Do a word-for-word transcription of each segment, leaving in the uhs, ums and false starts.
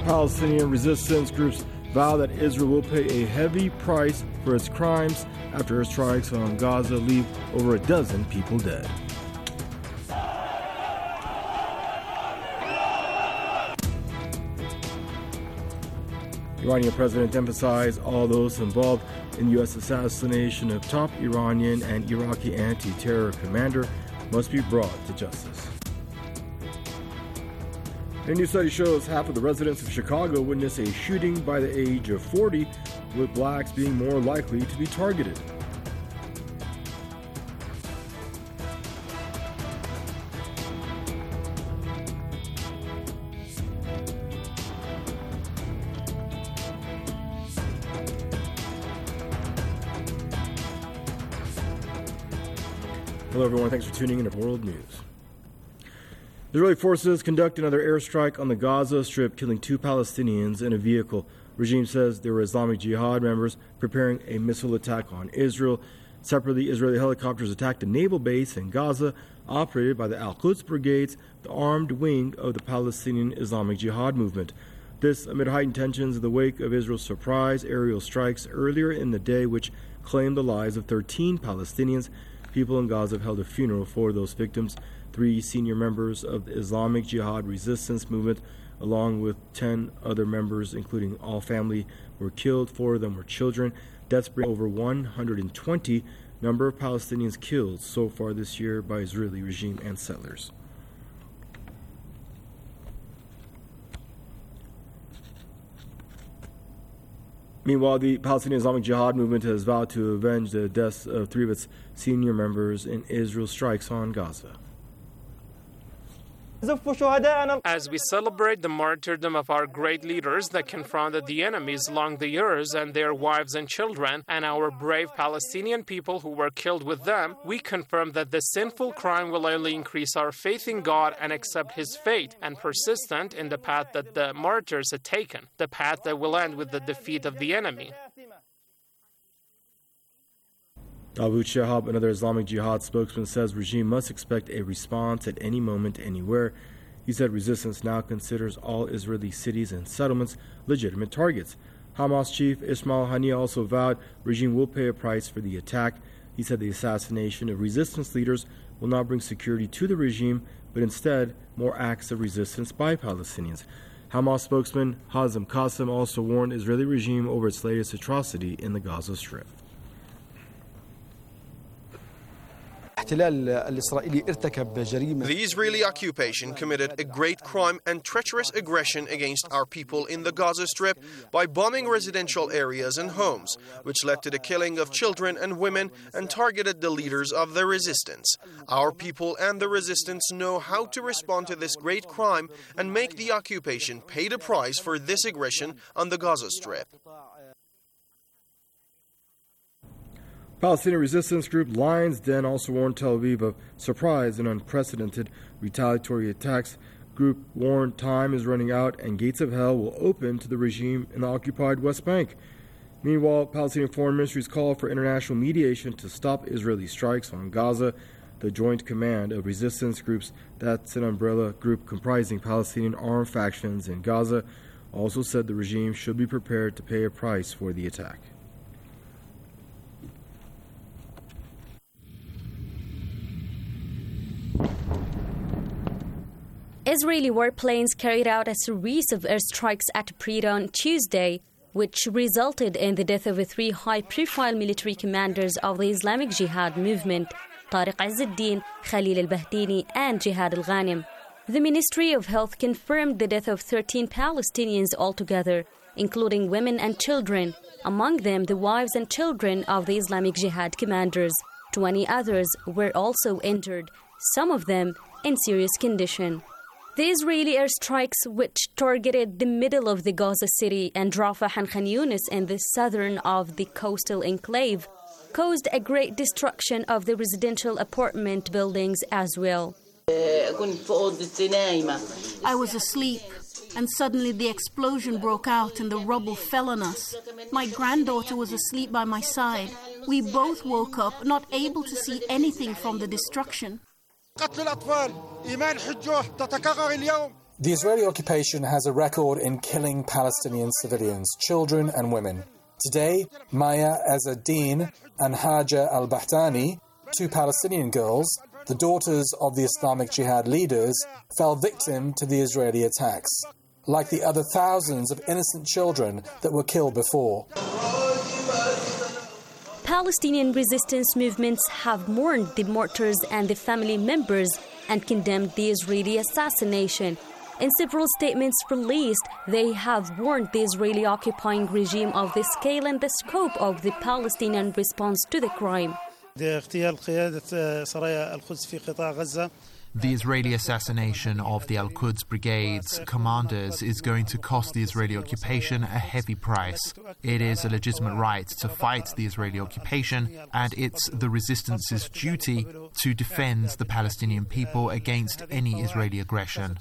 Palestinian resistance groups vow that Israel will pay a heavy price for its crimes after airstrikes on Gaza leave over a dozen people dead. Iranian president emphasized all those involved in U S assassination of top Iranian and Iraqi anti-terror commander must be brought to justice. A new study shows half of the residents of Chicago witnessed a shooting by the age of forty, with blacks being more likely to be targeted. Hello everyone, thanks for tuning in to World News. Israeli forces conduct another airstrike on the Gaza Strip, killing two Palestinians in a vehicle. Regime says they were Islamic Jihad members preparing a missile attack on Israel. Separately, Israeli helicopters attacked a naval base in Gaza operated by the Al-Quds Brigades, the armed wing of the Palestinian Islamic Jihad movement. This amid heightened tensions in the wake of Israel's surprise aerial strikes earlier in the day, which claimed the lives of thirteen Palestinians. People in Gaza have held a funeral for those victims. Three senior members of the Islamic Jihad resistance movement, along with ten other members, including all family, were killed. Four of them were children. Deaths bring over one hundred twenty number of Palestinians killed so far this year by Israeli regime and settlers. Meanwhile, the Palestinian Islamic Jihad movement has vowed to avenge the deaths of three of its senior members in Israel's strikes on Gaza. As we celebrate the martyrdom of our great leaders that confronted the enemies along the years and their wives and children, and our brave Palestinian people who were killed with them, we confirm that the sinful crime will only increase our faith in God and accept His fate, and persistent in the path that the martyrs had taken, the path that will end with the defeat of the enemy. Abu Shahab, another Islamic Jihad spokesman, says regime must expect a response at any moment, anywhere. He said resistance now considers all Israeli cities and settlements legitimate targets. Hamas chief Ismail Haniyeh also vowed regime will pay a price for the attack. He said the assassination of resistance leaders will not bring security to the regime, but instead more acts of resistance by Palestinians. Hamas spokesman Hazem Qasim also warned the Israeli regime over its latest atrocity in the Gaza Strip. The Israeli occupation committed a great crime and treacherous aggression against our people in the Gaza Strip by bombing residential areas and homes, which led to the killing of children and women and targeted the leaders of the resistance. Our people and the resistance know how to respond to this great crime and make the occupation pay the price for this aggression on the Gaza Strip. Palestinian resistance group Lions Den also warned Tel Aviv of surprise and unprecedented retaliatory attacks. Group warned time is running out and gates of hell will open to the regime in the occupied West Bank. Meanwhile, Palestinian Foreign Ministry's call for international mediation to stop Israeli strikes on Gaza. The Joint Command of Resistance Groups, that's an umbrella group comprising Palestinian armed factions in Gaza, also said the regime should be prepared to pay a price for the attack. Israeli warplanes carried out a series of airstrikes at pre-dawn Tuesday, which resulted in the death of three high-profile military commanders of the Islamic Jihad movement, Tariq Izz-Din, Khalil al-Bahtini, and Jihad al-Ghanim. The Ministry of Health confirmed the death of thirteen Palestinians altogether, including women and children, among them the wives and children of the Islamic Jihad commanders. Twenty others were also injured, some of them in serious condition. The Israeli airstrikes, which targeted the middle of the Gaza City and Rafah and Khan Yunis in the southern of the coastal enclave, caused a great destruction of the residential apartment buildings as well. I was asleep, and suddenly the explosion broke out and the rubble fell on us. My granddaughter was asleep by my side. We both woke up, not able to see anything from the destruction. The Israeli occupation has a record in killing Palestinian civilians, children and women. Today, Maya Azadeen and Haja al-Bahtani, two Palestinian girls, the daughters of the Islamic Jihad leaders, fell victim to the Israeli attacks, like the other thousands of innocent children that were killed before. Palestinian resistance movements have mourned the martyrs and the family members and condemned the Israeli assassination. In several statements released, they have warned the Israeli occupying regime of the scale and the scope of the Palestinian response to the crime. The Israeli assassination of the Al-Quds Brigade's commanders is going to cost the Israeli occupation a heavy price. It is a legitimate right to fight the Israeli occupation, and it's the resistance's duty to defend the Palestinian people against any Israeli aggression.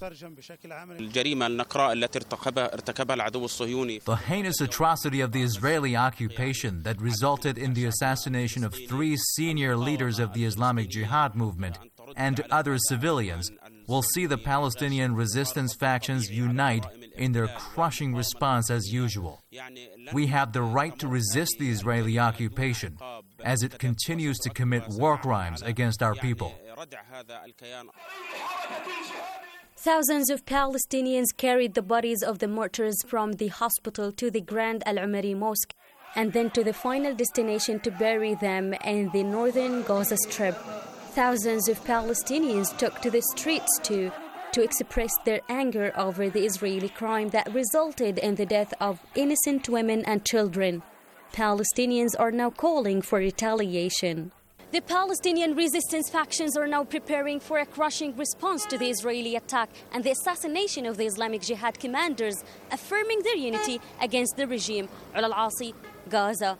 The heinous atrocity of the Israeli occupation that resulted in the assassination of three senior leaders of the Islamic Jihad movement and other civilians will see the Palestinian resistance factions unite in their crushing response as usual. We have the right to resist the Israeli occupation as it continues to commit war crimes against our people. Thousands of Palestinians carried the bodies of the martyrs from the hospital to the Grand Al-Umari Mosque and then to the final destination to bury them in the northern Gaza Strip. Thousands of Palestinians took to the streets too to express their anger over the Israeli crime that resulted in the death of innocent women and children. Palestinians are now calling for retaliation. The Palestinian resistance factions are now preparing for a crushing response to the Israeli attack and the assassination of the Islamic Jihad commanders, affirming their unity against the regime. Ula Al-Asi, Gaza.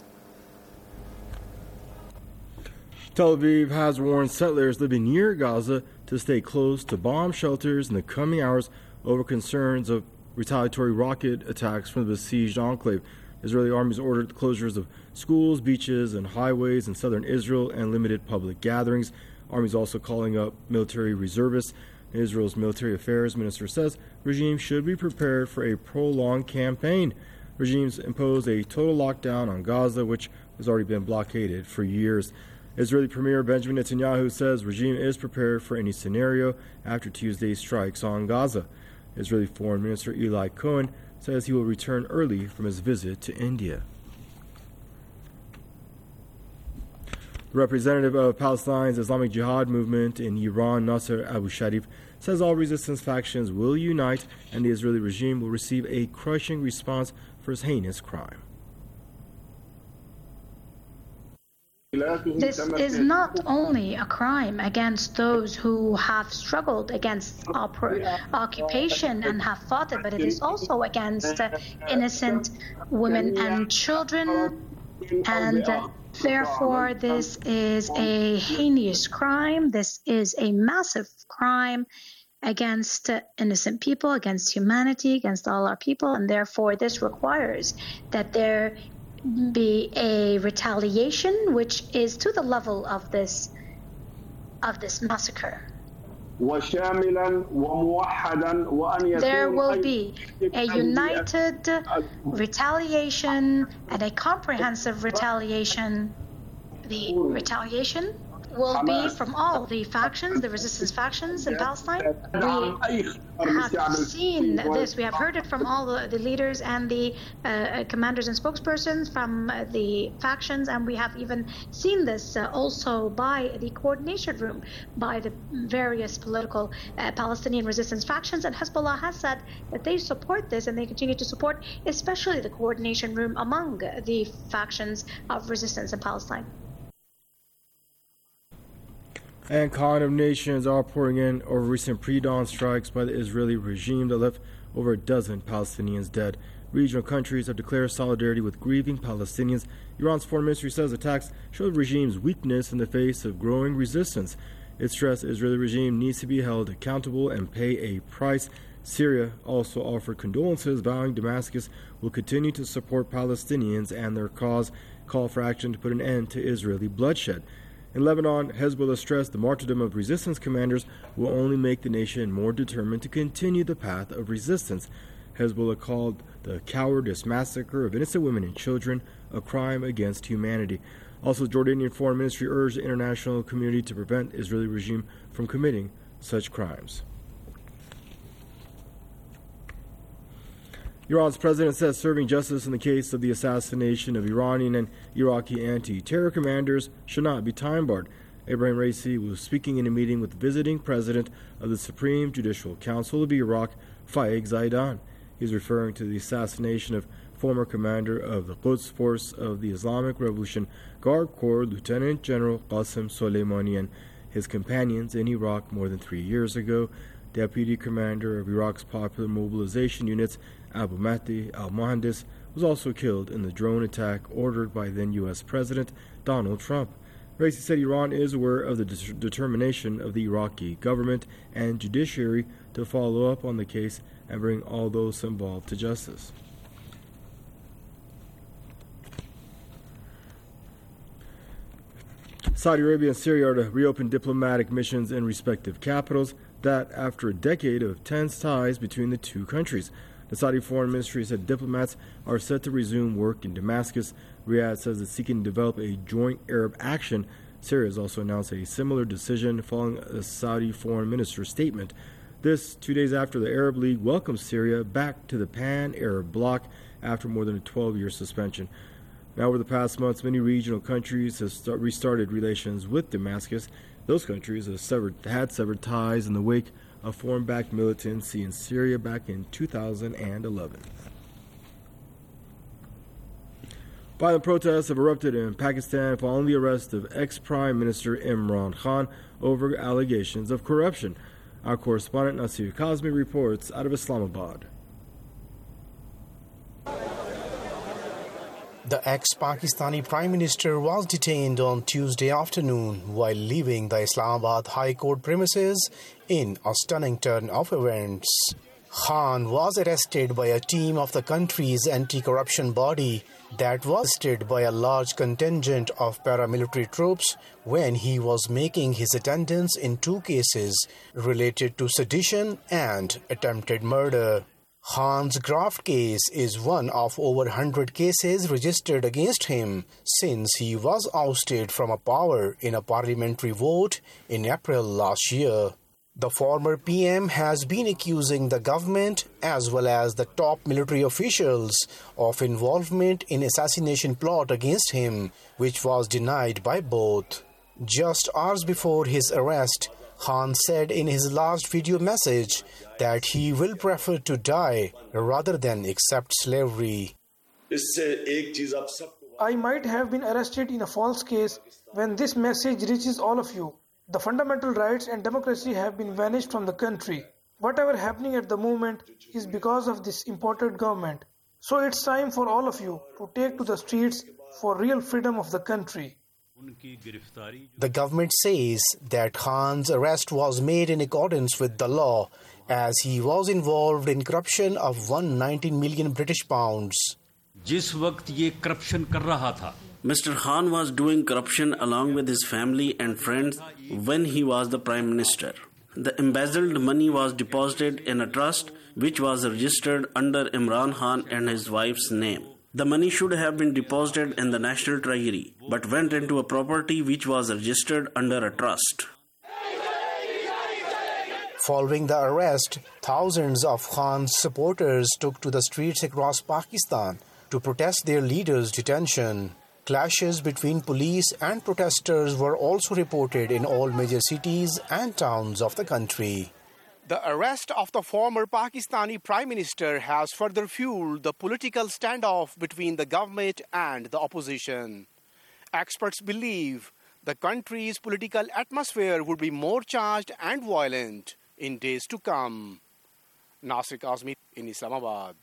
Tel Aviv has warned settlers living near Gaza to stay close to bomb shelters in the coming hours over concerns of retaliatory rocket attacks from the besieged enclave. Israeli armies ordered closures of schools, beaches, and highways in southern Israel and limited public gatherings. Armies also calling up military reservists. Israel's military affairs minister says regime should be prepared for a prolonged campaign. Regimes imposed a total lockdown on Gaza, which has already been blockaded for years. Israeli Premier Benjamin Netanyahu says regime is prepared for any scenario after Tuesday's strikes on Gaza. Israeli Foreign Minister Eli Cohen says he will return early from his visit to India. The representative of Palestine's Islamic Jihad movement in Iran, Nasser Abu Sharif, says all resistance factions will unite and the Israeli regime will receive a crushing response for his heinous crime. This is not only a crime against those who have struggled against occupation and have fought it, but it is also against innocent women and children. And therefore, this is a heinous crime. This is a massive crime against innocent people, against humanity, against all our people. And therefore, this requires that there be a retaliation which is to the level of this of this massacre. There will be a united retaliation and a comprehensive retaliation. The retaliation will be from all the factions, the resistance factions in Palestine. We have seen this. We have heard it from all the, the leaders and the uh, commanders and spokespersons from uh, the factions, and we have even seen this uh, also by the coordination room, by the various political uh, Palestinian resistance factions. And Hezbollah has said that they support this, and they continue to support, especially the coordination room among the factions of resistance in Palestine. And condemnations are pouring in over recent pre-dawn strikes by the Israeli regime that left over a dozen Palestinians dead. Regional countries have declared solidarity with grieving Palestinians. Iran's foreign ministry says attacks show the regime's weakness in the face of growing resistance. It stressed the Israeli regime needs to be held accountable and pay a price. Syria also offered condolences, vowing Damascus will continue to support Palestinians and their cause, call for action to put an end to Israeli bloodshed. In Lebanon, Hezbollah stressed the martyrdom of resistance commanders will only make the nation more determined to continue the path of resistance. Hezbollah called the cowardice massacre of innocent women and children a crime against humanity. Also, Jordanian Foreign Ministry urged the international community to prevent Israeli regime from committing such crimes. Iran's president says serving justice in the case of the assassination of Iranian and Iraqi anti-terror commanders should not be time-barred. Ebrahim Raisi was speaking in a meeting with the visiting president of the Supreme Judicial Council of Iraq, Faik Zaidan. He's referring to the assassination of former commander of the Quds Force of the Islamic Revolution Guard Corps, Lieutenant General Qasem Soleimani, and his companions in Iraq more than three years ago. Deputy commander of Iraq's popular mobilization units, Abu Mahdi al-Mohandes, was also killed in the drone attack ordered by then U S President Donald Trump. Raisi said Iran is aware of the de- determination of the Iraqi government and judiciary to follow up on the case and bring all those involved to justice. Saudi Arabia and Syria are to reopen diplomatic missions in respective capitals, that after a decade of tense ties between the two countries. The Saudi Foreign Ministry said diplomats are set to resume work in Damascus. Riyadh says it's seeking to develop a joint Arab action. Syria has also announced a similar decision following a Saudi Foreign Minister's statement. This two days after the Arab League welcomes Syria back to the pan-Arab bloc after more than a twelve-year suspension. Now, over the past months, many regional countries have start, restarted relations with Damascus. Those countries have severed, had severed ties in the wake of foreign-backed militancy in Syria back in two thousand eleven. Violent protests have erupted in Pakistan following the arrest of ex-Prime Minister Imran Khan over allegations of corruption. Our correspondent Nasir Kazmi reports out of Islamabad. The ex-Pakistani Prime Minister was detained on Tuesday afternoon while leaving the Islamabad High Court premises in a stunning turn of events. Khan was arrested by a team of the country's anti-corruption body that was assisted by a large contingent of paramilitary troops when he was making his attendance in two cases related to sedition and attempted murder. Khan's graft case is one of over one hundred cases registered against him since he was ousted from a power in a parliamentary vote in April last year. The former P M has been accusing the government as well as the top military officials of involvement in assassination plot against him, which was denied by both. Just hours before his arrest, Khan said in his last video message that he will prefer to die rather than accept slavery. I might have been arrested in a false case when this message reaches all of you. The fundamental rights and democracy have been vanished from the country. Whatever happening at the moment is because of this imported government. So it's time for all of you to take to the streets for real freedom of the country. The government says that Khan's arrest was made in accordance with the law, as he was involved in corruption of one hundred nineteen million British pounds. Mister Khan was doing corruption along with his family and friends when he was the Prime Minister. The embezzled money was deposited in a trust which was registered under Imran Khan and his wife's name. The money should have been deposited in the National Treasury, but went into a property which was registered under a trust. Following the arrest, thousands of Khan's supporters took to the streets across Pakistan to protest their leader's detention. Clashes between police and protesters were also reported in all major cities and towns of the country. The arrest of the former Pakistani Prime Minister has further fueled the political standoff between the government and the opposition. Experts believe the country's political atmosphere would be more charged and violent in days to come. Nasir Kazmi in Islamabad.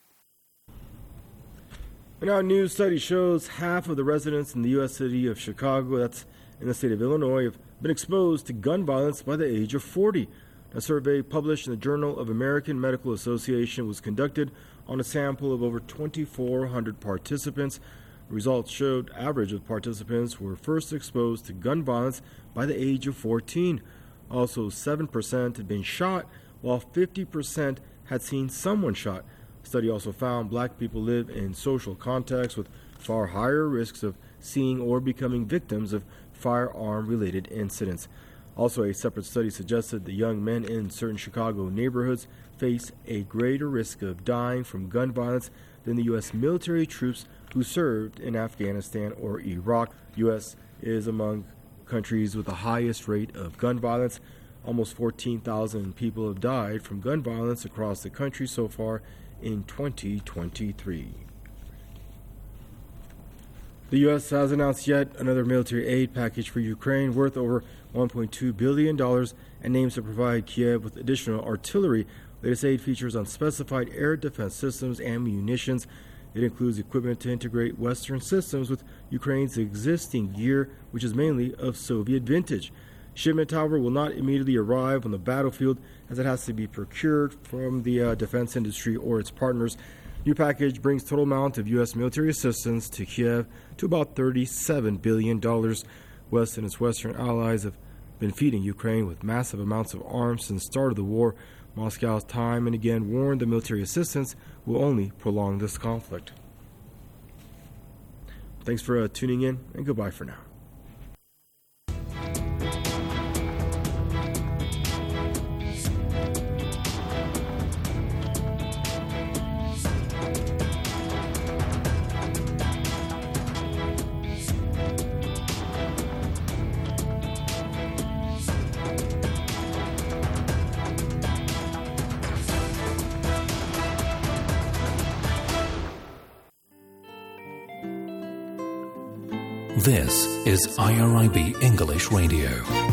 And our new study shows half of the residents in the U S city of Chicago, that's in the state of Illinois, have been exposed to gun violence by the age of forty. A survey published in the Journal of American Medical Association was conducted on a sample of over twenty-four hundred participants. Results showed average of participants were first exposed to gun violence by the age of fourteen. Also, seven percent had been shot, while fifty percent had seen someone shot. The study also found black people live in social contexts with far higher risks of seeing or becoming victims of firearm-related incidents. Also, a separate study suggested that young men in certain Chicago neighborhoods face a greater risk of dying from gun violence than the U S military troops who served in Afghanistan or Iraq. U S is among countries with the highest rate of gun violence. Almost fourteen thousand people have died from gun violence across the country so far in twenty twenty-three. The U S has announced yet another military aid package for Ukraine worth over one point two billion dollars and aims to provide Kiev with additional artillery. Latest aid features unspecified air defense systems and munitions. It includes equipment to integrate Western systems with Ukraine's existing gear, which is mainly of Soviet vintage. Shipment, however, will not immediately arrive on the battlefield as it has to be procured from the uh, defense industry or its partners. New package brings total amount of U S military assistance to Kiev to about thirty-seven billion dollars. West and its Western allies have been feeding Ukraine with massive amounts of arms since the start of the war. Moscow has time and again warned the military assistance will only prolong this conflict. Thanks for uh, tuning in, and goodbye for now. This is I R I B English Radio.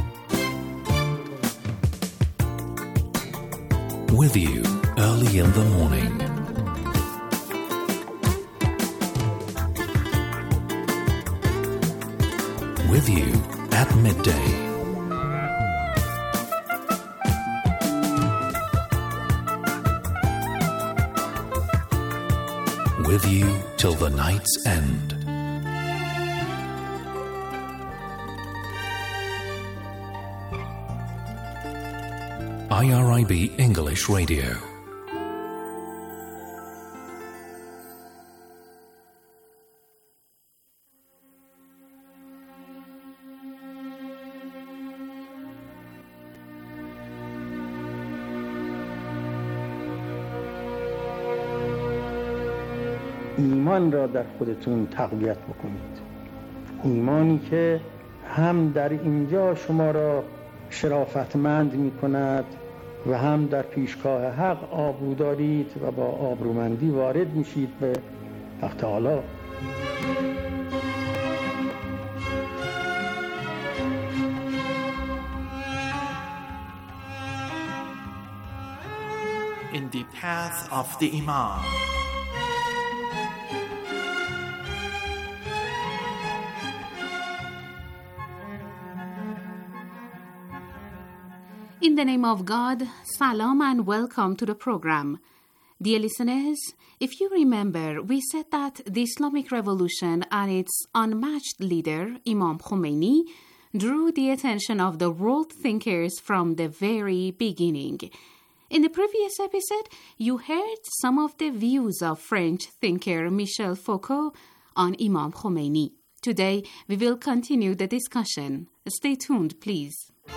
With you early in the morning. With you at midday. With you till the night's end. I R I B English Radio. ایمان را در خودتون تقویت بکنید. ایمانی که هم در اینجا شما را شرافتمند می کند و هم در پیشگاه حق آبرو دارید و با آبرومندی وارد میشید به حق تعالی. In the path of the Imam. In the name of God, salam and welcome to the program. Dear listeners, if you remember, we said that the Islamic Revolution and its unmatched leader, Imam Khomeini, drew the attention of the world thinkers from the very beginning. In the previous episode, you heard some of the views of French thinker Michel Foucault on Imam Khomeini. Today, we will continue the discussion. Stay tuned, please.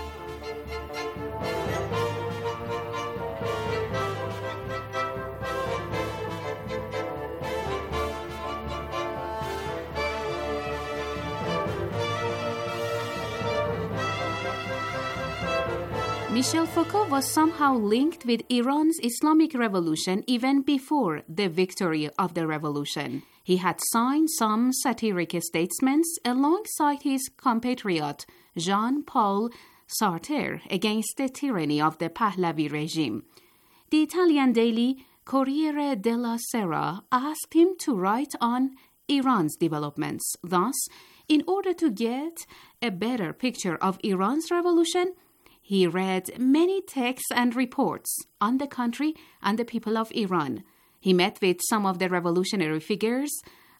Michel Foucault was somehow linked with Iran's Islamic Revolution even before the victory of the revolution. He had signed some satiric statements alongside his compatriot Jean-Paul Sartre against the tyranny of the Pahlavi regime. The Italian daily Corriere della Sera asked him to write on Iran's developments. Thus, in order to get a better picture of Iran's revolution, he read many texts and reports on the country and the people of Iran. He met with some of the revolutionary figures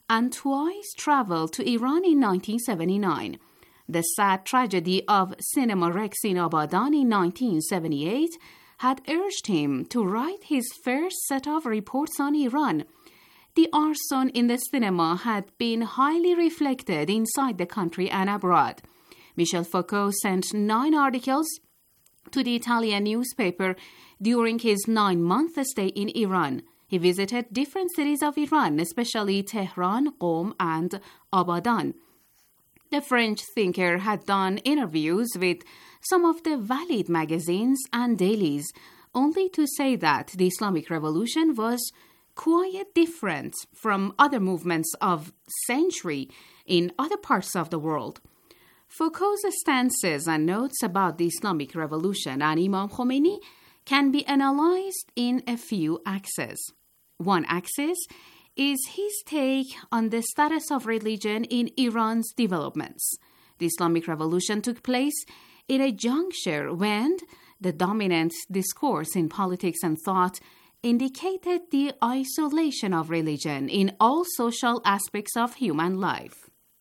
and twice traveled to Iran in nineteen seventy-nine. The sad tragedy of Cinema Rex in Abadan in nineteen seventy-eight had urged him to write his first set of reports on Iran. The arson in the cinema had been highly reflected inside the country and abroad. Michel Foucault sent nine articles to the Italian newspaper during his nine-month stay in Iran. He visited different cities of Iran, especially Tehran, Qom, and Abadan. The French thinker had done interviews with some of the valid magazines and dailies, only to say that the Islamic Revolution was quite different from other movements of century in other parts of the world. Foucault's stances and notes about the Islamic Revolution and Imam Khomeini can be analyzed in a few axes. One axis is his take on the status of religion in Iran's developments. The Islamic Revolution took place in a juncture when the dominant discourse in politics and thought indicated the isolation of religion in all social aspects of human life.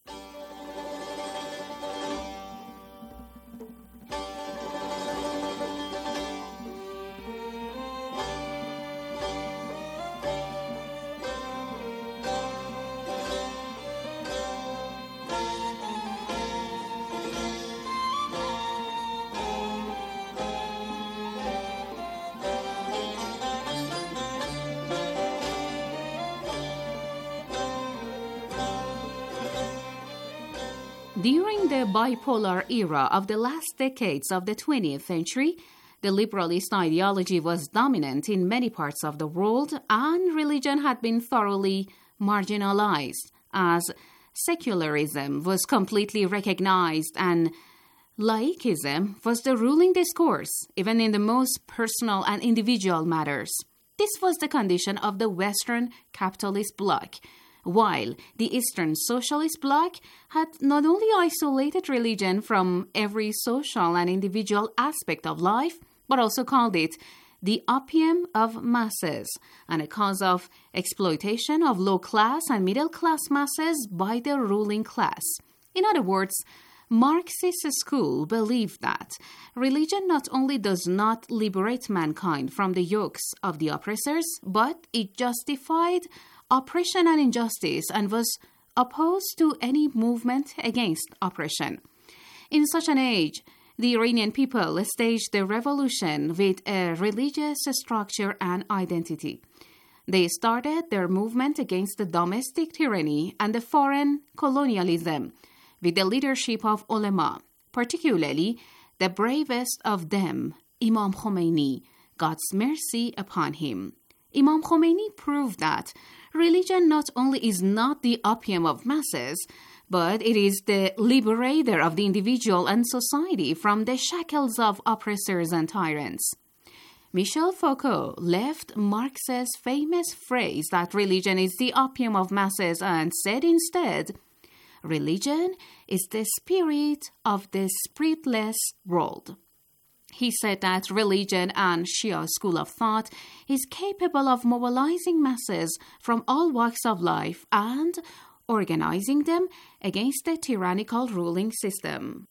During the bipolar era of the last decades of the twentieth century, the liberalist ideology was dominant in many parts of the world, and religion had been thoroughly marginalized, as secularism was completely recognized and laicism was the ruling discourse, even in the most personal and individual matters. This was the condition of the Western capitalist bloc, while the Eastern Socialist Bloc had not only isolated religion from every social and individual aspect of life, but also called it the opium of masses and a cause of exploitation of low-class and middle-class masses by the ruling class. In other words, Marxist school believed that religion not only does not liberate mankind from the yokes of the oppressors, but it justified oppression and injustice and was opposed to any movement against oppression. In such an age, the Iranian people staged the revolution with a religious structure and identity. They started their movement against the domestic tyranny and the foreign colonialism with the leadership of ulama, particularly the bravest of them, Imam Khomeini, God's mercy upon him. Imam Khomeini proved that religion not only is not the opium of masses, but it is the liberator of the individual and society from the shackles of oppressors and tyrants. Michel Foucault left Marx's famous phrase that religion is the opium of masses and said instead, religion is the spirit of the spiritless world. He said that religion and Shia school of thought is capable of mobilizing masses from all walks of life and organizing them against the tyrannical ruling system.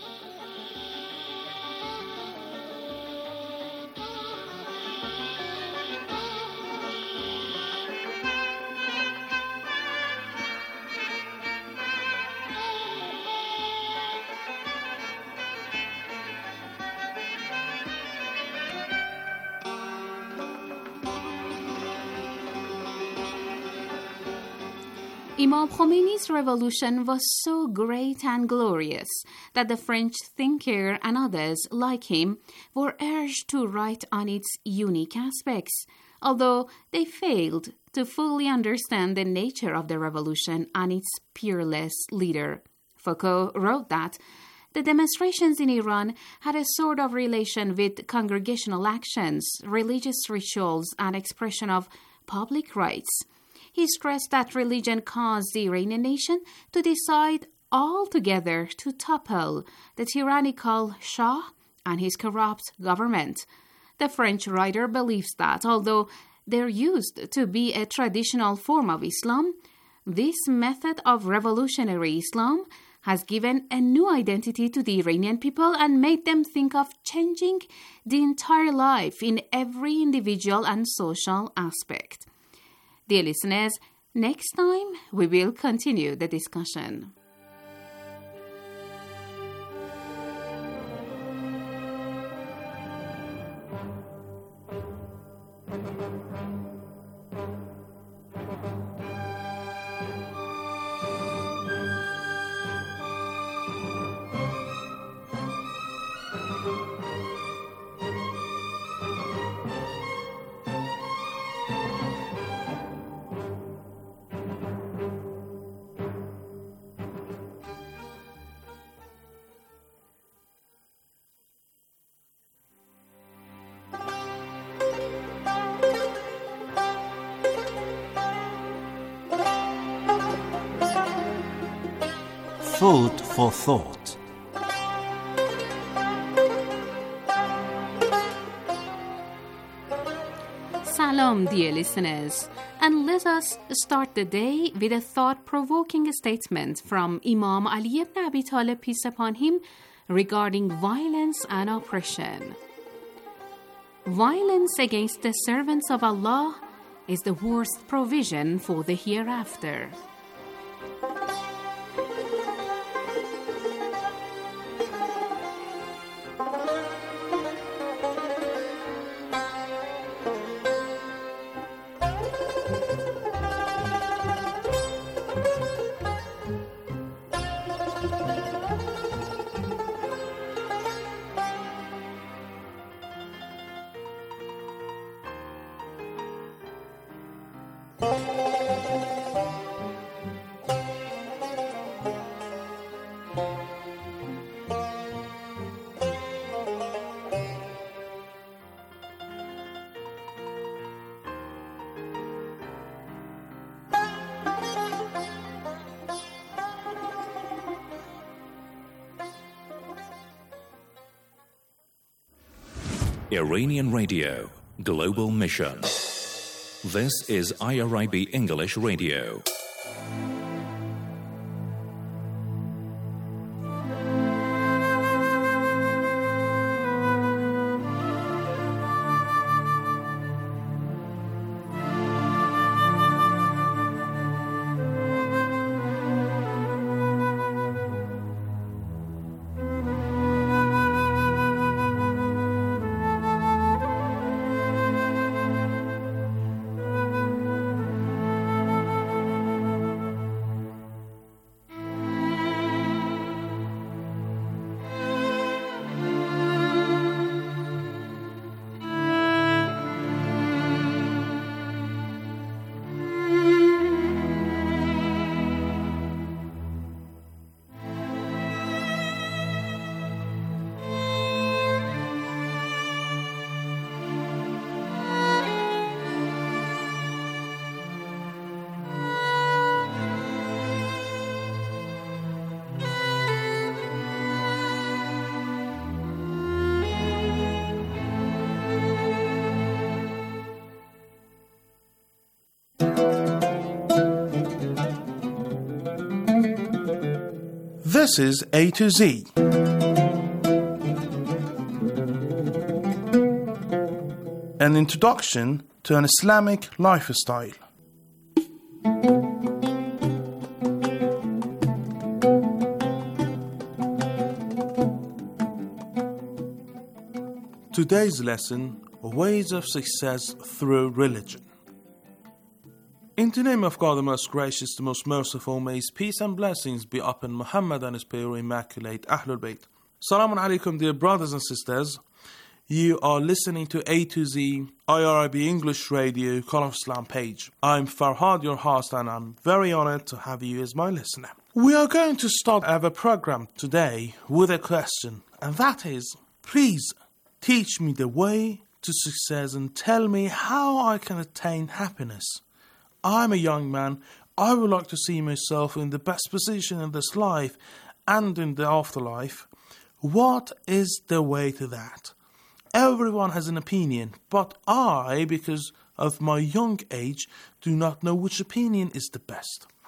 Imam Khomeini's revolution was so great and glorious that the French thinker and others like him were urged to write on its unique aspects, although they failed to fully understand the nature of the revolution and its peerless leader. Foucault wrote that the demonstrations in Iran had a sort of relation with congregational actions, religious rituals, and expression of public rights. He stressed that religion caused the Iranian nation to decide altogether to topple the tyrannical Shah and his corrupt government. The French writer believes that although there used to be a traditional form of Islam, This method of revolutionary Islam has given a new identity to the Iranian people and made them think of changing the entire life in every individual and social aspect. Dear listeners, next time we will continue the discussion. Food for thought. Salam, dear listeners, and let us start the day with a thought-provoking statement from Imam Ali ibn Abi Talib, peace upon him, regarding violence and oppression. Violence against the servants of Allah is the worst provision for the hereafter. Iranian Radio, Global Mission. This is I R I B English Radio. This is A to Z. An introduction to an Islamic lifestyle. Today's lesson, ways of success through religion. In the name of God, the most gracious, the most merciful, may His peace and blessings be upon Muhammad and His pure, immaculate Ahlul Bayt. Salamun alaikum, dear brothers and sisters. You are listening to A to Z, I R I B English Radio, Call of Islam page. I'm Farhad, your host, and I'm very honored to have you as my listener. We are going to start our program today with a question, and that is, please teach me the way to success and tell me how I can attain happiness. I'm a young man. I would like to see myself in the best position in this life and in the afterlife. What is the way to that? Everyone has an opinion, but I, because of my young age, do not know which opinion is the best.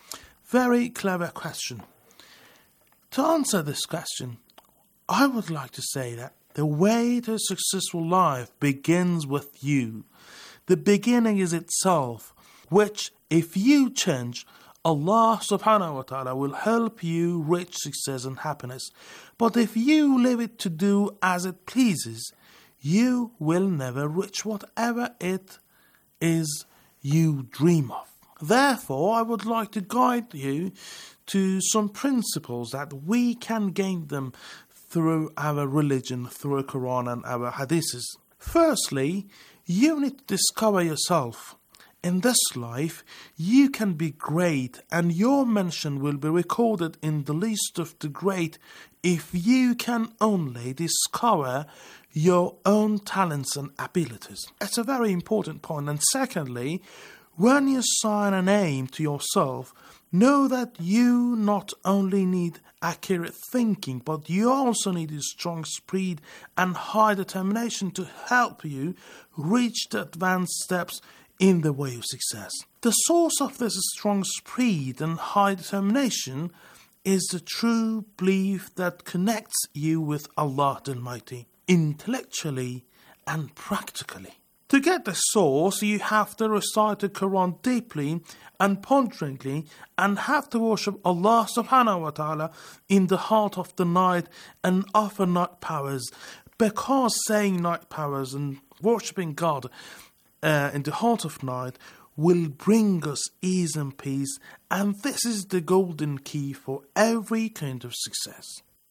Very clever question. To answer this question, I would like to say that the way to a successful life begins with you. The beginning is itself, which if you change, Allah subhanahu wa ta'ala will help you reach success and happiness. But if you leave it to do as it pleases, you will never reach whatever it is you dream of. Therefore, I would like to guide you to some principles that we can gain them through our religion, through the Quran and our hadiths. Firstly, you need to discover yourself. In this life, you can be great, and your mention will be recorded in the list of the great if you can only discover your own talents and abilities. It's a very important point. And secondly, when you assign a name to yourself, know that you not only need accurate thinking, but you also need a strong spirit and high determination to help you reach the advanced steps in the way of success. The source of this strong spirit and high determination is the true belief that connects you with Allah the Almighty, intellectually and practically. To get the source, you have to recite the Quran deeply and ponderingly, and have to worship Allah subhanahu wa ta'ala in the heart of the night and offer night powers, because saying night powers and worshipping God uh, in the heart of night will bring us ease and peace, and this is the golden key for every kind of success.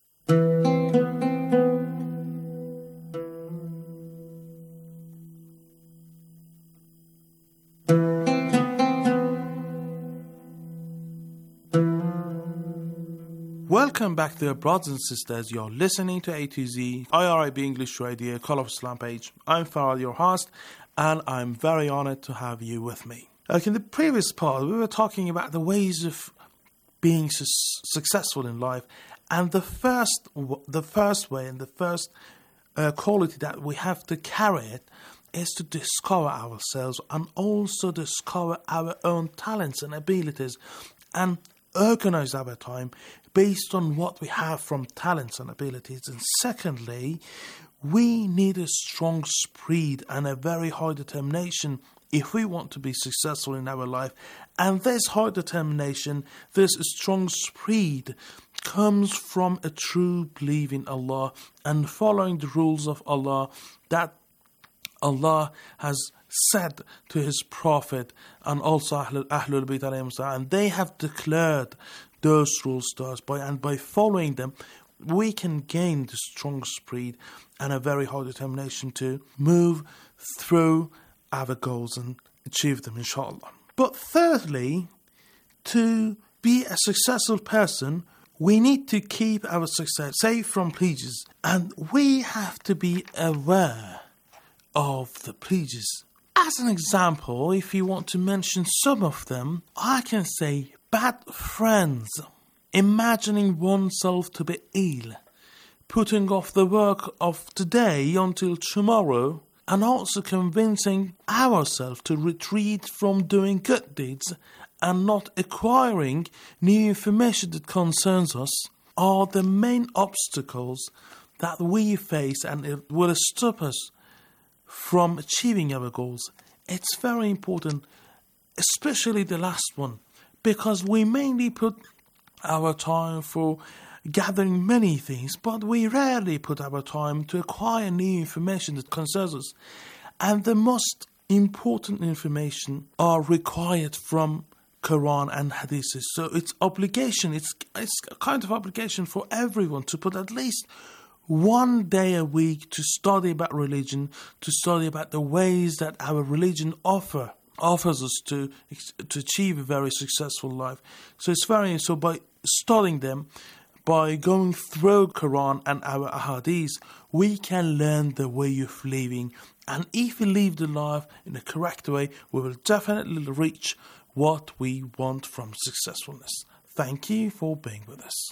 Welcome back, dear brothers and sisters. You're listening to A to Z, I R I B English Radio, Call of Islam page. I'm Farad, your host, and I'm very honored to have you with me. Okay, in the previous part, we were talking about the ways of being su- successful in life, and the first, the first way and the first uh, quality that we have to carry it is to discover ourselves and also discover our own talents and abilities, and organize our time based on what we have from talents and abilities. And secondly, we need a strong spirit and a very high determination if we want to be successful in our life. And this high determination, this strong spirit, comes from a true belief in Allah and following the rules of Allah that Allah has said to His Prophet and also Ahlul Bayt alayhim, and they have declared those rules to us, by, and by following them, we can gain the strong spirit and a very high determination to move through our goals and achieve them, inshallah. But thirdly, to be a successful person, we need to keep our success safe from pleasures, and we have to be aware of the pleasures. As an example, if you want to mention some of them, I can say bad friends, imagining oneself to be ill, putting off the work of today until tomorrow, and also convincing ourselves to retreat from doing good deeds and not acquiring new information that concerns us, are the main obstacles that we face, and it will stop us from achieving our goals. It's very important, especially the last one, because we mainly put our time for gathering many things, but we rarely put our time to acquire new information that concerns us. And the most important information are required from Quran and Hadiths. So it's obligation, it's, it's a kind of obligation for everyone to put at least one day a week to study about religion, to study about the ways that our religion offer offers us to to achieve a very successful life. So it's very so by studying them, by going through Quran and our ahadith, we can learn the way of living. And if we live the life in a correct way, we will definitely reach what we want from successfulness. Thank you for being with us.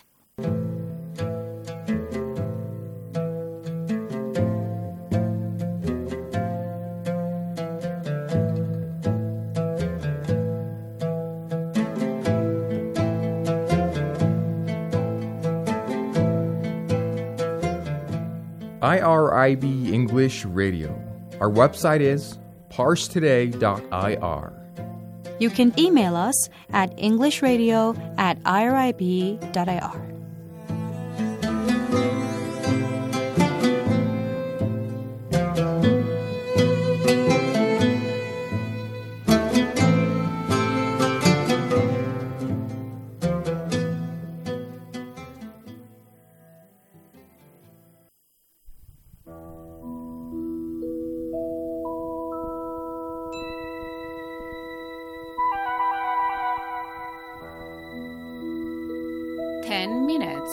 I R I B English Radio. Our website is pars today dot I R. You can email us at englishradio at I R I B dot I R. Ten minutes.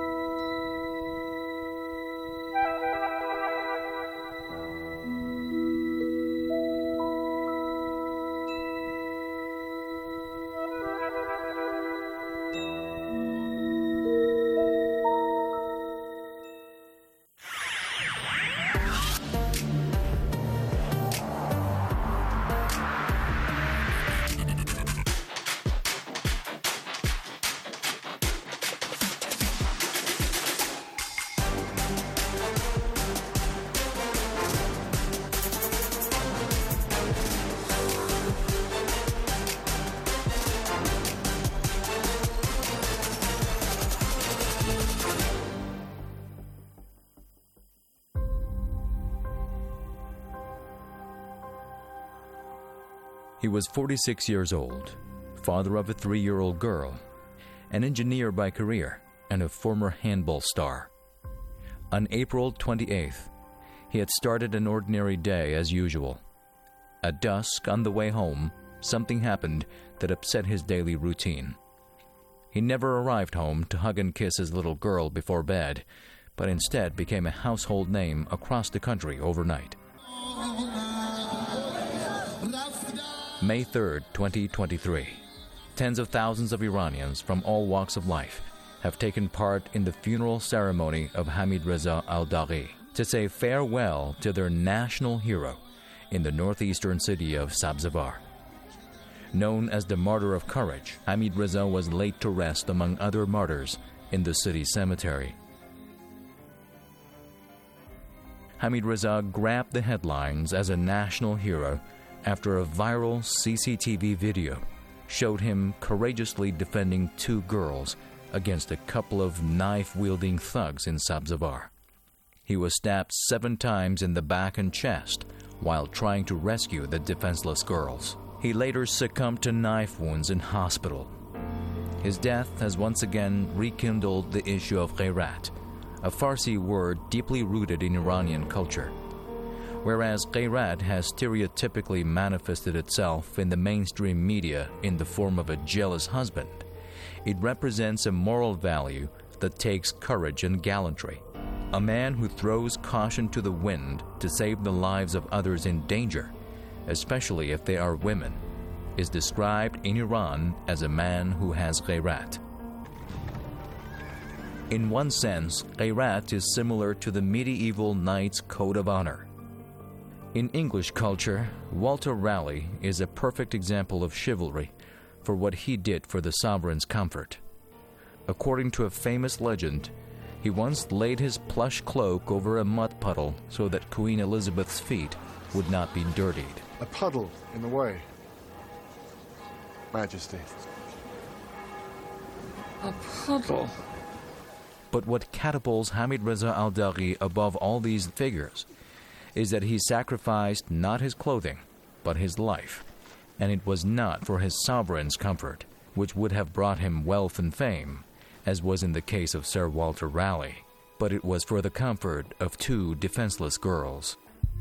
He was forty-six years old, father of a three-year-old girl, an engineer by career, and a former handball star. On April twenty-eighth, he had started an ordinary day as usual. At dusk, on the way home, something happened that upset his daily routine. He never arrived home to hug and kiss his little girl before bed, but instead became a household name across the country overnight. May third, twenty twenty-three. Tens of thousands of Iranians from all walks of life have taken part in the funeral ceremony of Hamid Reza Al-Daghi to say farewell to their national hero in the northeastern city of Sabzevar. Known as the Martyr of Courage, Hamid Reza was laid to rest among other martyrs in the city cemetery. Hamid Reza grabbed the headlines as a national hero after a viral C C T V video showed him courageously defending two girls against a couple of knife-wielding thugs in Sabzevar. He was stabbed seven times in the back and chest while trying to rescue the defenseless girls. He later succumbed to knife wounds in hospital. His death has once again rekindled the issue of ghayrat, a Farsi word deeply rooted in Iranian culture. Whereas ghayrat has stereotypically manifested itself in the mainstream media in the form of a jealous husband, it represents a moral value that takes courage and gallantry. A man who throws caution to the wind to save the lives of others in danger, especially if they are women, is described in Iran as a man who has ghayrat. In one sense, ghayrat is similar to the medieval knight's code of honor. In English culture, Walter Raleigh is a perfect example of chivalry for what he did for the sovereign's comfort. According to a famous legend, he once laid his plush cloak over a mud puddle so that Queen Elizabeth's feet would not be dirtied. A puddle in the way, Majesty. A puddle? But what catapults Hamid Reza Al-Daghi above all these figures is that he sacrificed not his clothing, but his life, and it was not for his sovereign's comfort, which would have brought him wealth and fame, as was in the case of Sir Walter Raleigh, but it was for the comfort of two defenseless girls.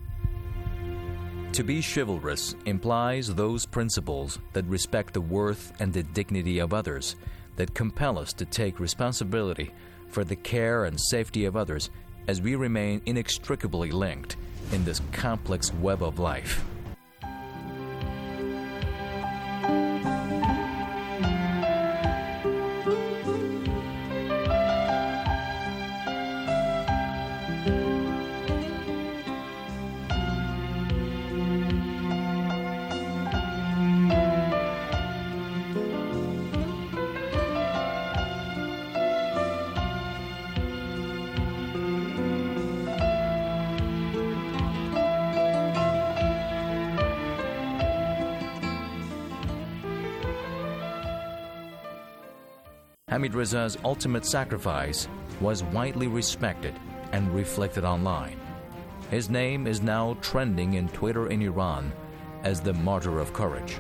To be chivalrous implies those principles that respect the worth and the dignity of others, that compel us to take responsibility for the care and safety of others as we remain inextricably linked in this complex web of life. Hamid Reza's ultimate sacrifice was widely respected and reflected online. His name is now trending in Twitter in Iran as the Martyr of Courage.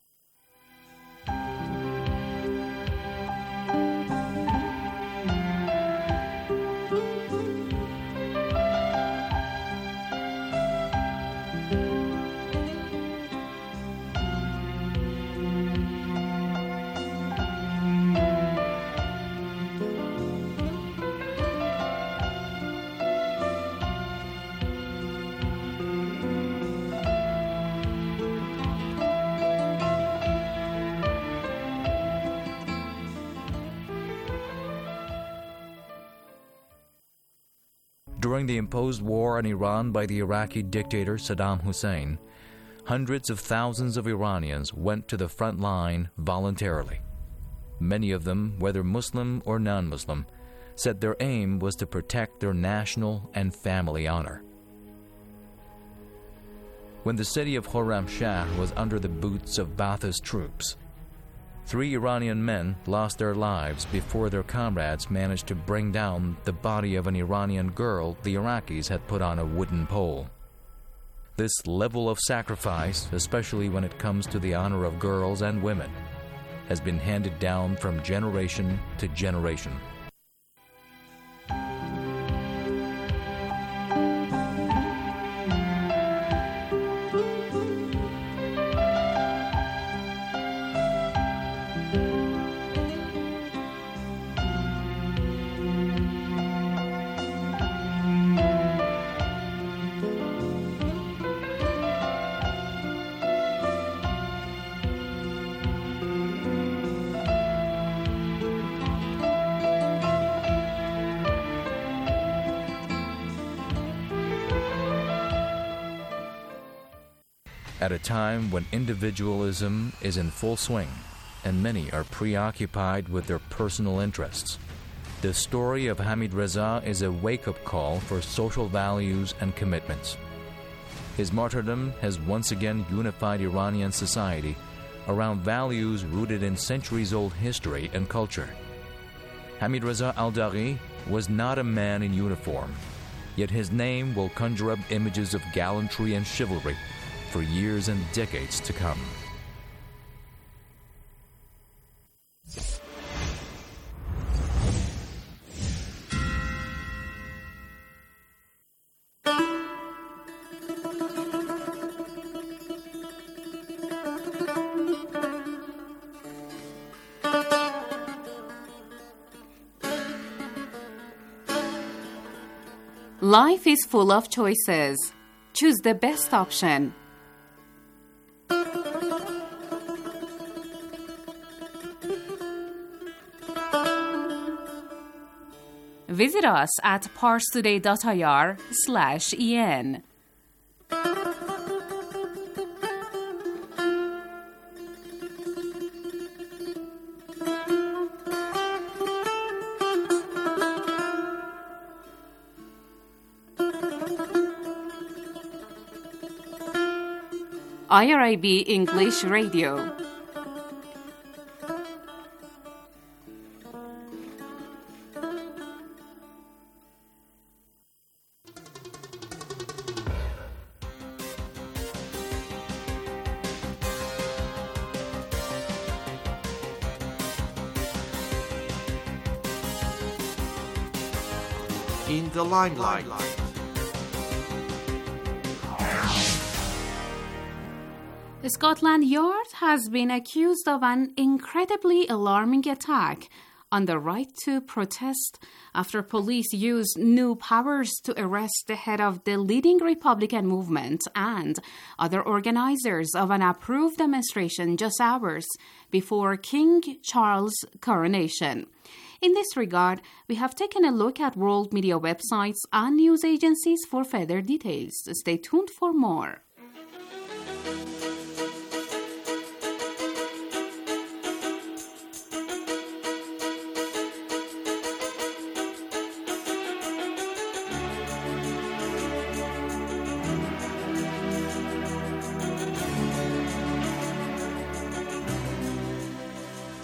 During the imposed war on Iran by the Iraqi dictator Saddam Hussein, hundreds of thousands of Iranians went to the front line voluntarily. Many of them, whether Muslim or non-Muslim, said their aim was to protect their national and family honor. When the city of Khorramshahr was under the boots of Ba'athist troops, three Iranian men lost their lives before their comrades managed to bring down the body of an Iranian girl the Iraqis had put on a wooden pole. This level of sacrifice, especially when it comes to the honor of girls and women, has been handed down from generation to generation. At a time when individualism is in full swing and many are preoccupied with their personal interests, the story of Hamid Reza is a wake-up call for social values and commitments. His martyrdom has once again unified Iranian society around values rooted in centuries-old history and culture. Hamid Reza Al-Daghi was not a man in uniform, yet his name will conjure up images of gallantry and chivalry for years and decades to come. Life is full of choices. Choose the best option. Visit us at parstoday.ir slash en. I R I B English Radio. In the limelight. Scotland Yard has been accused of an incredibly alarming attack on the right to protest after police used new powers to arrest the head of the leading Republican movement and other organizers of an approved demonstration just hours before King Charles' coronation. In this regard, we have taken a look at world media websites and news agencies for further details. Stay tuned for more.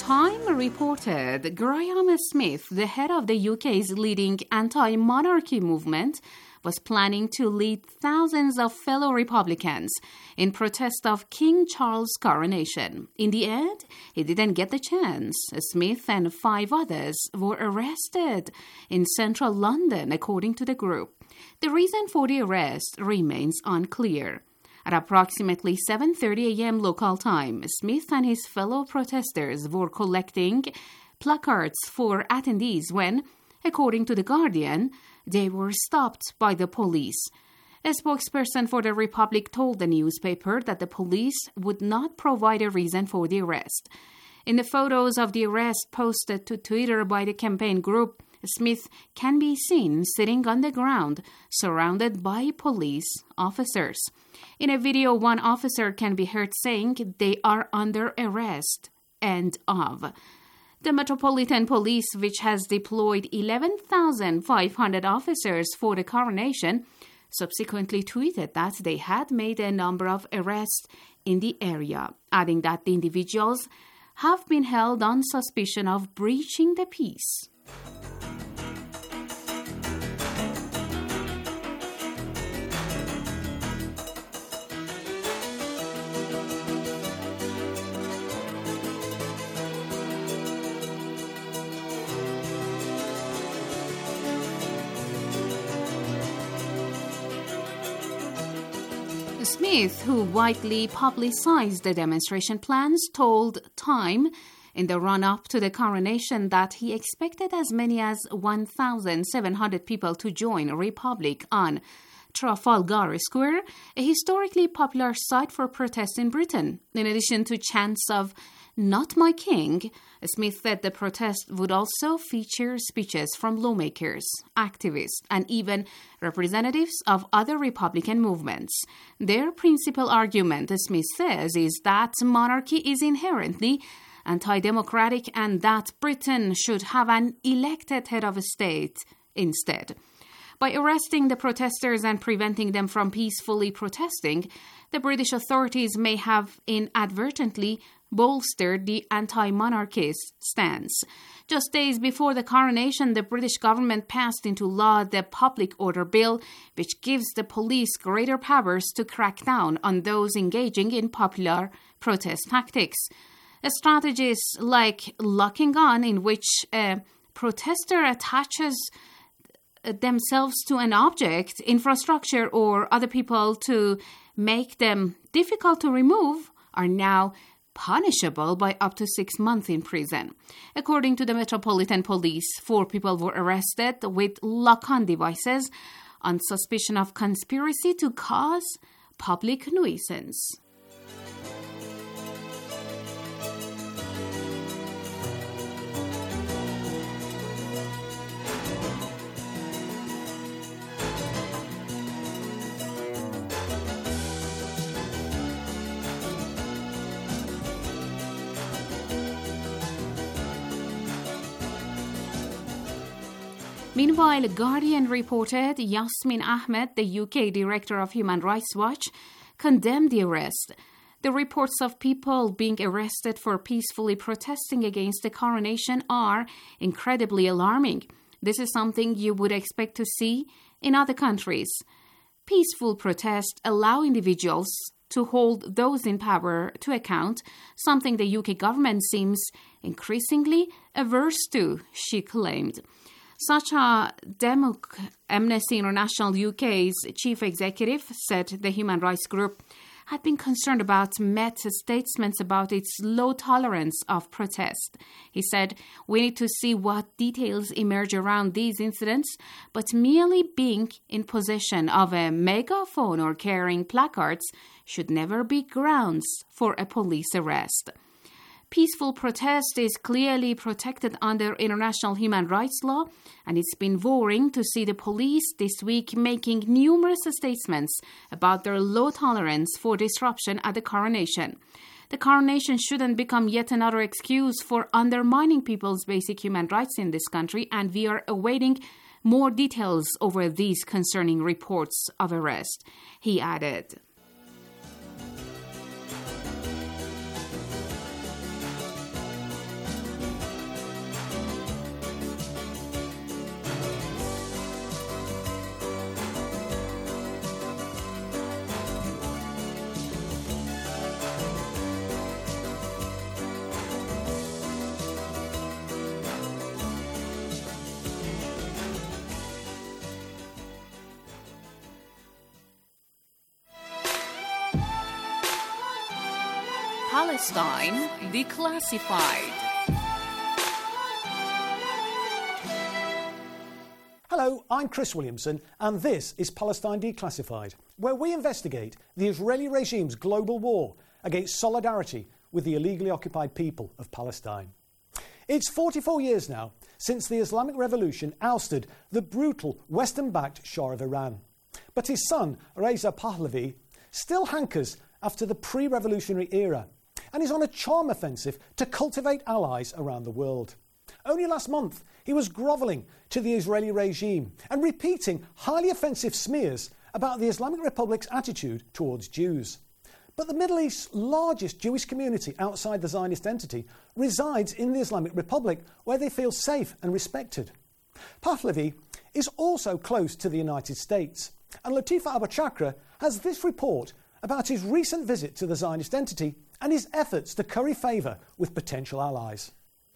Time reported Graham Smith, the head of the U K's leading anti-monarchy movement, was planning to lead thousands of fellow Republicans in protest of King Charles' coronation. In the end, he didn't get the chance. Smith and five others were arrested in central London, according to the group. The reason for the arrest remains unclear. At approximately seven thirty a.m. local time, Smith and his fellow protesters were collecting placards for attendees when, according to The Guardian, they were stopped by the police. A spokesperson for the Republic told the newspaper that the police would not provide a reason for the arrest. In the photos of the arrest posted to Twitter by the campaign group, Smith can be seen sitting on the ground, surrounded by police officers. In a video, one officer can be heard saying they are under arrest. End of. The Metropolitan Police, which has deployed eleven thousand five hundred officers for the coronation, subsequently tweeted that they had made a number of arrests in the area, adding that the individuals have been held on suspicion of breaching the peace. Smith, who widely publicized the demonstration plans, told Time in the run-up to the coronation that he expected as many as one thousand seven hundred people to join Republic on Trafalgar Square, a historically popular site for protests in Britain. In addition to chants of "Not My King," Smith said the protest would also feature speeches from lawmakers, activists, and even representatives of other Republican movements. Their principal argument, Smith says, is that monarchy is inherently anti-democratic and that Britain should have an elected head of state instead. By arresting the protesters and preventing them from peacefully protesting, the British authorities may have inadvertently bolstered the anti-monarchist stance. Just days before the coronation, the British government passed into law the Public Order Bill, which gives the police greater powers to crack down on those engaging in popular protest tactics. Strategies like locking on, in which a protester attaches themselves to an object, infrastructure, or other people to make them difficult to remove, are now punishable by up to six months in prison. According to the Metropolitan Police, four people were arrested with lock-on devices on suspicion of conspiracy to cause public nuisance. Meanwhile, Guardian reported Yasmin Ahmed, the U K director of Human Rights Watch, condemned the arrest. The reports of people being arrested for peacefully protesting against the coronation are incredibly alarming. This is something you would expect to see in other countries. Peaceful protests allow individuals to hold those in power to account, something the U K government seems increasingly averse to, she claimed. Sacha Demuk, Amnesty International U K's chief executive, said the human rights group had been concerned about Met's statements about its low tolerance of protest. He said, "We need to see what details emerge around these incidents, but merely being in possession of a megaphone or carrying placards should never be grounds for a police arrest." Peaceful protest is clearly protected under international human rights law, and it's been worrying to see the police this week making numerous statements about their low tolerance for disruption at the coronation. The coronation shouldn't become yet another excuse for undermining people's basic human rights in this country, and we are awaiting more details over these concerning reports of arrest, he added. Palestine Declassified. Hello, I'm Chris Williamson, and this is Palestine Declassified, where we investigate the Israeli regime's global war against solidarity with the illegally occupied people of Palestine. It's forty-four years now since the Islamic Revolution ousted the brutal Western-backed Shah of Iran. But his son, Reza Pahlavi, still hankers after the pre-revolutionary era and is on a charm offensive to cultivate allies around the world. Only last month, he was grovelling to the Israeli regime and repeating highly offensive smears about the Islamic Republic's attitude towards Jews. But the Middle East's largest Jewish community outside the Zionist entity resides in the Islamic Republic, where they feel safe and respected. Pahlavi is also close to the United States, and Latifa Abou-Chakra has this report about his recent visit to the Zionist entity and his efforts to curry favour with potential allies.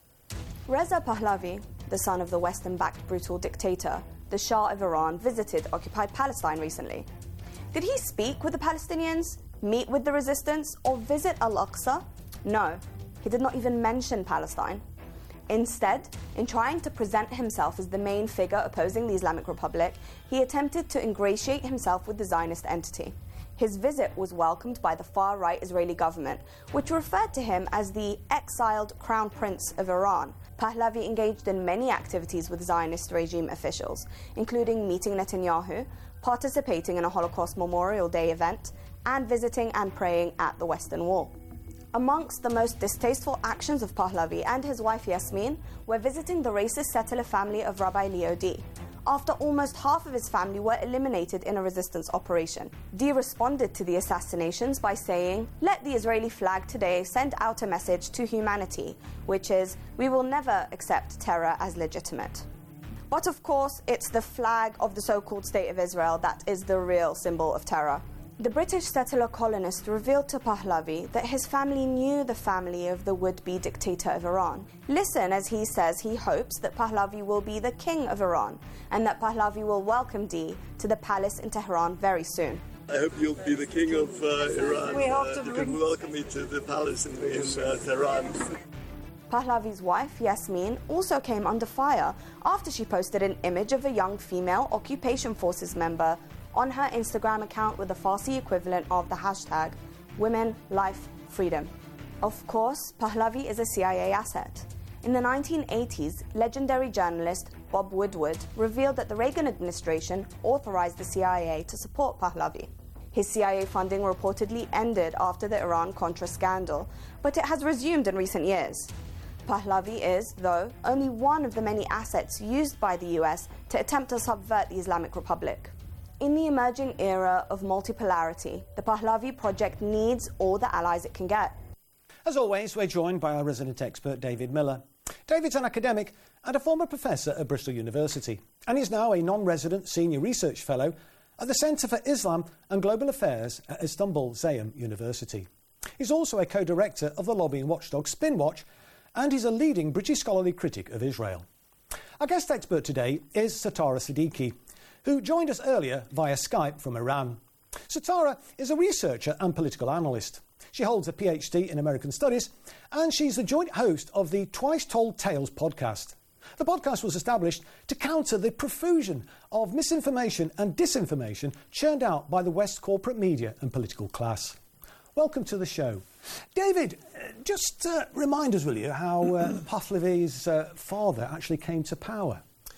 Reza Pahlavi, the son of the Western-backed brutal dictator, the Shah of Iran, visited occupied Palestine recently. Did he speak with the Palestinians, meet with the resistance, or visit Al-Aqsa? No, he did not even mention Palestine. Instead, in trying to present himself as the main figure opposing the Islamic Republic, he attempted to ingratiate himself with the Zionist entity. His visit was welcomed by the far-right Israeli government, which referred to him as the exiled Crown Prince of Iran. Pahlavi engaged in many activities with Zionist regime officials, including meeting Netanyahu, participating in a Holocaust Memorial Day event, and visiting and praying at the Western Wall. Amongst the most distasteful actions of Pahlavi and his wife Yasmin were visiting the racist settler family of Rabbi Leo D, after almost half of his family were eliminated in a resistance operation. D responded to the assassinations by saying, "Let the Israeli flag today send out a message to humanity, which is, we will never accept terror as legitimate." But of course, it's the flag of the so-called State of Israel that is the real symbol of terror. The British settler colonist revealed to Pahlavi that his family knew the family of the would-be dictator of Iran. Listen as he says he hopes that Pahlavi will be the king of Iran and that Pahlavi will welcome D to the palace in Tehran very soon. I hope you'll be the king of uh, Iran. We hope uh, to you can welcome me to the palace in, in uh, Tehran. Pahlavi's wife, Yasmin, also came under fire after she posted an image of a young female occupation forces member on her Instagram account with the Farsi equivalent of the hashtag Women, Life, Freedom. Of course, Pahlavi is a C I A asset. In the nineteen eighties, legendary journalist Bob Woodward revealed that the Reagan administration authorized the C I A to support Pahlavi. His C I A funding reportedly ended after the Iran-Contra scandal, but it has resumed in recent years. Pahlavi is, though, only one of the many assets used by the U S to attempt to subvert the Islamic Republic. In the emerging era of multipolarity, the Pahlavi project needs all the allies it can get. As always, we're joined by our resident expert, David Miller. David's an academic and a former professor at Bristol University, and is now a non-resident senior research fellow at the Centre for Islam and Global Affairs at Istanbul Zeyim University. He's also a co-director of the lobbying watchdog Spinwatch, and he's a leading British scholarly critic of Israel. Our guest expert today is Satara Siddiqui, who joined us earlier via Skype from Iran. Satara is a researcher and political analyst. She holds a PhD in American Studies, and she's the joint host of the Twice Told Tales podcast. The podcast was established to counter the profusion of misinformation and disinformation churned out by the West corporate media and political class. Welcome to the show. David, just uh, remind us, will you, how uh, Pahlavi's uh, father actually came to power?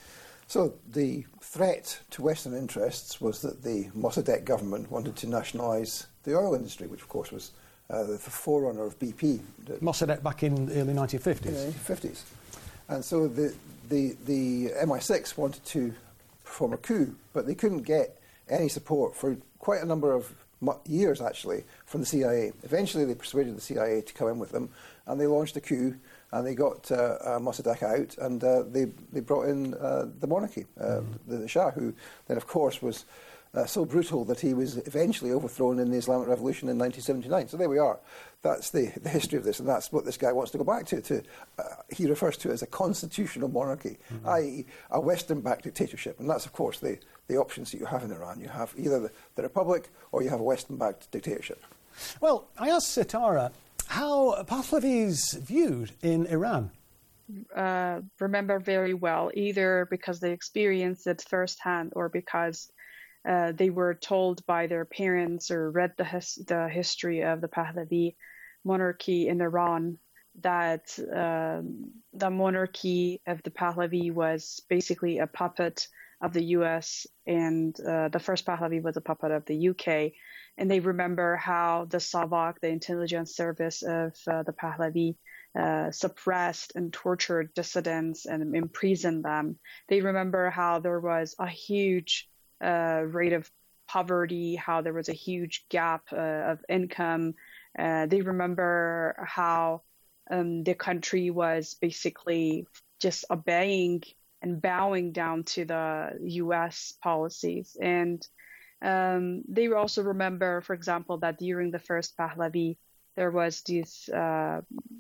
So the threat to Western interests was that the Mossadegh government wanted to nationalise the oil industry, which of course was uh, the forerunner of B P. Mossadegh back in the early nineteen fifties. In the nineteen fifties. And so the, the, the M I six wanted to perform a coup, but they couldn't get any support for quite a number of years, actually, from the C I A. Eventually they persuaded the C I A to come in with them, and they launched a coup, and they got uh, uh, Mossadegh out, and uh, they, they brought in uh, the monarchy, uh, mm. the, the Shah, who then, of course, was uh, so brutal that he was eventually overthrown in the Islamic Revolution in nineteen seventy-nine. So there we are. That's the, the history of this, and that's what this guy wants to go back to. to uh, he refers to it as a constitutional monarchy, mm-hmm. that is a Western-backed dictatorship, and that's, of course, the, the options that you have in Iran. You have either the, the Republic or you have a Western-backed dictatorship. Well, I asked Sitara how Pahlavi is viewed in Iran. Uh, remember very well, either because they experienced it firsthand or because uh, they were told by their parents or read the, his- the history of the Pahlavi monarchy in Iran that um, the monarchy of the Pahlavi was basically a puppet of the U S, and uh, the first Pahlavi was a puppet of the U K. And they remember how the Savak, the intelligence service of uh, the Pahlavi, uh, suppressed and tortured dissidents and imprisoned them. They remember how there was a huge uh, rate of poverty, how there was a huge gap uh, of income. Uh, they remember how um, the country was basically just obeying and bowing down to the U S policies. And um, they also remember, for example, that during the first Pahlavi, there was this uh,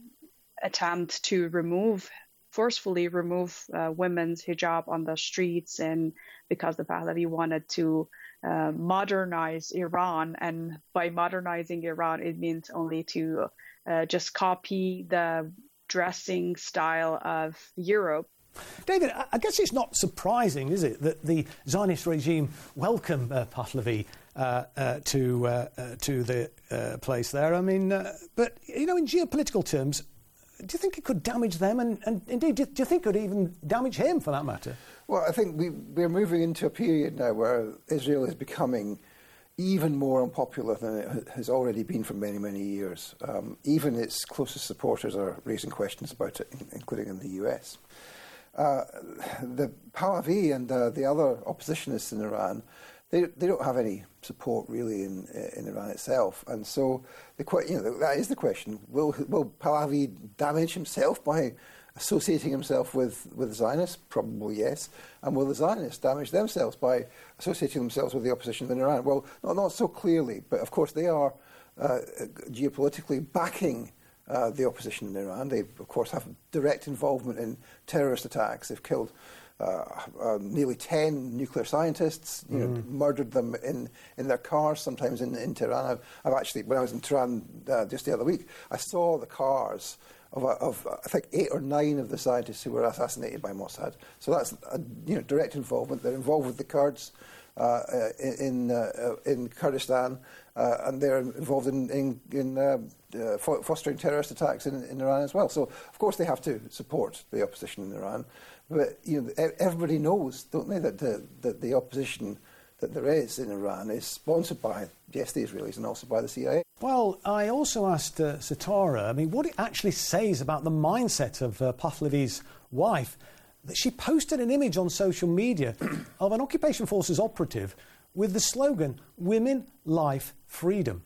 attempt to remove, forcefully remove uh, women's hijab on the streets, and because the Pahlavi wanted to uh, modernize Iran, and by modernizing Iran, it meant only to uh, just copy the dressing style of Europe. David, I guess it's not surprising, is it, that the Zionist regime welcomed uh, Pahlavi uh, uh, to uh, uh, to the uh, place there. I mean, uh, but, you know, in geopolitical terms, do you think it could damage them? And, and indeed, do, do you think it could even damage him, for that matter? Well, I think we, we're moving into a period now where Israel is becoming even more unpopular than it has already been for many, many years. Um, even its closest supporters are raising questions about it, including in the U S. Uh, the Pahlavi and uh, the other oppositionists in Iran, they they don't have any support really in in Iran itself, and so the you know that is the question: Will will Pahlavi damage himself by associating himself with with the Zionists? Probably yes. And will the Zionists damage themselves by associating themselves with the opposition in Iran? Well, not not so clearly, but of course they are uh, geopolitically backing Uh, the opposition in Iran. They, of course, have direct involvement in terrorist attacks. They've killed uh, uh, nearly ten nuclear scientists, you know, mm. murdered them in, in their cars, sometimes in, in Tehran. I've, I've actually, when I was in Tehran uh, just the other week, I saw the cars of, of, I think, eight or nine of the scientists who were assassinated by Mossad. So that's a, you know, direct involvement. They're involved with the Kurds uh, in, uh, in Kurdistan, uh, and they're involved in, in, in uh, Uh, fostering terrorist attacks in, in Iran as well. So, of course, they have to support the opposition in Iran. But, you know, everybody knows, don't they, that the, that the opposition that there is in Iran is sponsored by, yes, the Israelis and also by the C I A. Well, I also asked uh, Sitara, I mean, what it actually says about the mindset of uh, Pahlavi's wife, that she posted an image on social media of an occupation forces operative with the slogan, "Women, Life, Freedom."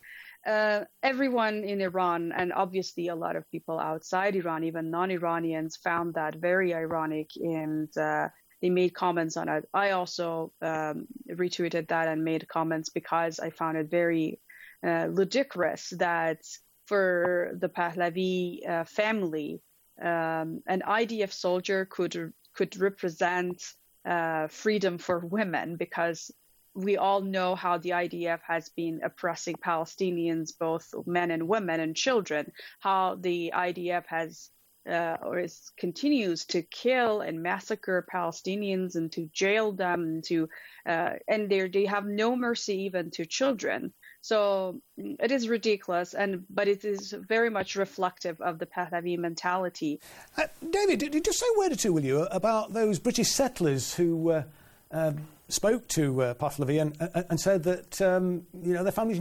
Uh, everyone in Iran, and obviously a lot of people outside Iran, even non-Iranians, found that very ironic, and uh, they made comments on it. I also um, retweeted that and made comments because I found it very uh, ludicrous that for the Pahlavi uh, family, um, an I D F soldier could could represent uh, freedom for women, because we all know how the I D F has been oppressing Palestinians, both men and women and children, how the I D F has uh, or is, continues to kill and massacre Palestinians and to jail them, and, to, uh, and they have no mercy even to children. So it is ridiculous, and but it is very much reflective of the Pahlavi mentality. Uh, David, did you say a word or two, will you, about those British settlers who Uh, uh, spoke to uh, Pahlavi and, uh, and said that um, you know their families